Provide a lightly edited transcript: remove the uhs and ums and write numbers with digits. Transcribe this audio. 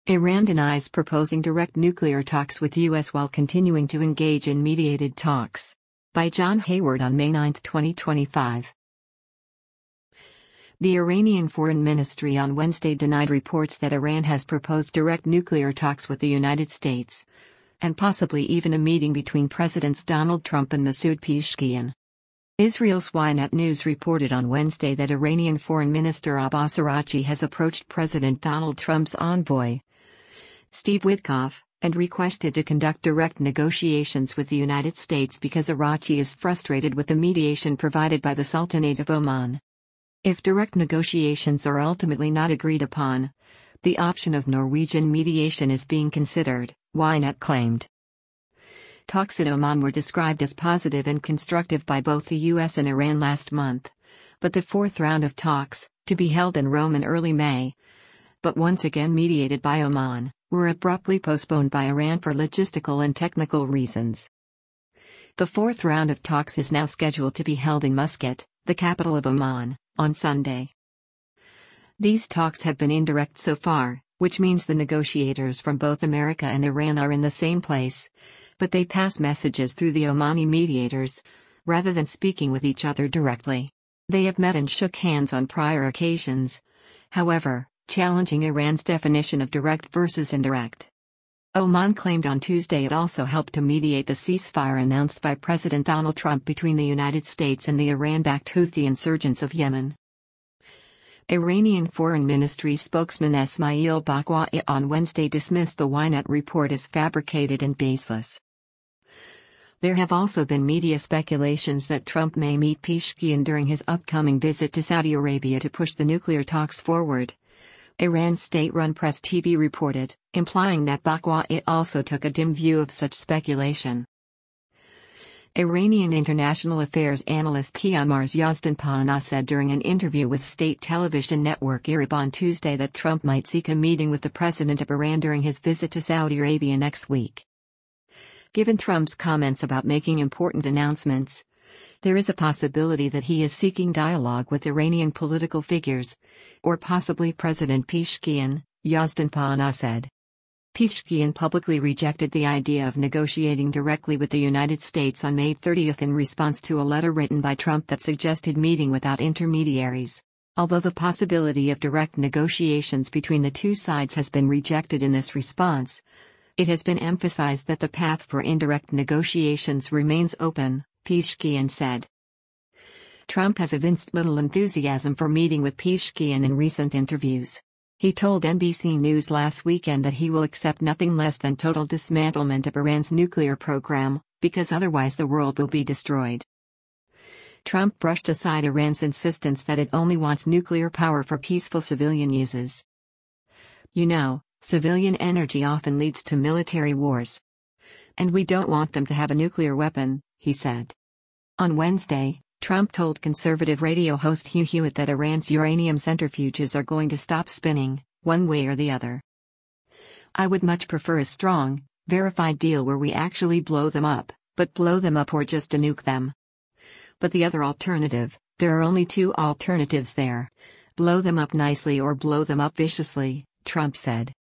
Iran denies proposing direct nuclear talks with U.S. while continuing to engage in mediated talks. By John Hayward on May 9, 2025. The Iranian Foreign Ministry on Wednesday denied reports that Iran has proposed direct nuclear talks with the United States, and possibly even a meeting between Presidents Donald Trump and Masoud Pezeshkian. Israel's Ynet News reported on Wednesday that Iranian Foreign Minister Abbas Araghchi has approached President Donald Trump's envoy, Steve Witkoff, and requested to conduct direct negotiations with the United States because Araghchi is frustrated with the mediation provided by the Sultanate of Oman. If direct negotiations are ultimately not agreed upon, the option of Norwegian mediation is being considered, Ynet claimed. Talks in Oman were described as positive and constructive by both the U.S. and Iran last month, but the fourth round of talks, to be held in Rome in early May, but once again mediated by Oman, were abruptly postponed by Iran for logistical and technical reasons. The fourth round of talks is now scheduled to be held in Muscat, the capital of Oman, on Sunday. These talks have been indirect so far, which means the negotiators from both America and Iran are in the same place, but they pass messages through the Omani mediators, rather than speaking with each other directly. They have met and shook hands on prior occasions, however, challenging Iran's definition of direct versus indirect. Oman claimed on Tuesday it also helped to mediate the ceasefire announced by President Donald Trump between the United States and the Iran-backed Houthi insurgents of Yemen. Iranian Foreign Ministry spokesman Esmail Baqai on Wednesday dismissed the Ynet report as fabricated and baseless. There have also been media speculations that Trump may meet Pezeshkian during his upcoming visit to Saudi Arabia to push the nuclear talks forward, Iran's state-run Press TV reported, implying that Baqai also took a dim view of such speculation. Iranian international affairs analyst Qiamar's Yazdanpana said during an interview with state television network Irib on Tuesday that Trump might seek a meeting with the president of Iran during his visit to Saudi Arabia next week. Given Trump's comments about making important announcements, there is a possibility that he is seeking dialogue with Iranian political figures, or possibly President Pezeshkian, Yazdanpana said. Pezeshkian publicly rejected the idea of negotiating directly with the United States on May 30 in response to a letter written by Trump that suggested meeting without intermediaries. Although the possibility of direct negotiations between the two sides has been rejected in this response, it has been emphasized that the path for indirect negotiations remains open, Pezeshkian said. Trump has evinced little enthusiasm for meeting with Pezeshkian in recent interviews. He told NBC News last weekend that he will accept nothing less than total dismantlement of Iran's nuclear program, because otherwise the world will be destroyed. Trump brushed aside Iran's insistence that it only wants nuclear power for peaceful civilian uses. You know, civilian energy often leads to military wars. And we don't want them to have a nuclear weapon, he said. On Wednesday, Trump told conservative radio host Hugh Hewitt that Iran's uranium centrifuges are going to stop spinning, one way or the other. I would much prefer a strong, verified deal where we actually blow them up, but blow them up or just denuke them. But the other alternative, there are only two alternatives there: blow them up nicely or blow them up viciously, Trump said.